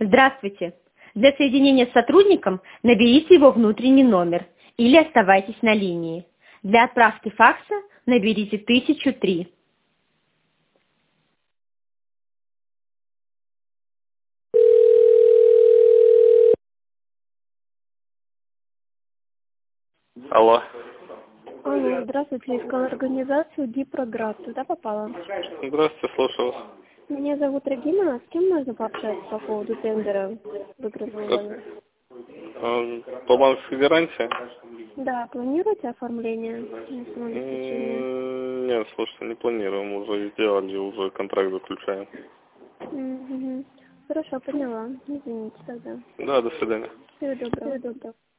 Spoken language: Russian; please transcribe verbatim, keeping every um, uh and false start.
Здравствуйте. Для соединения с сотрудником наберите его внутренний номер или оставайтесь на линии. Для отправки факса наберите тысячу три. Алло. Алло, здравствуйте, искала организацию Гипроград. Туда попала? Здравствуйте, слушаю вас. Меня зовут Регина. С кем можно пообщаться по поводу тендера выигранного? Эм, По банковской гарантии? Да, планируете оформление на самообеспечение? М, Нет, слушайте, не планируем, уже сделали, уже контракт заключаем. Угу. Хорошо, поняла. Извините тогда. Да, до свидания. Всего доброго. Всего доброго.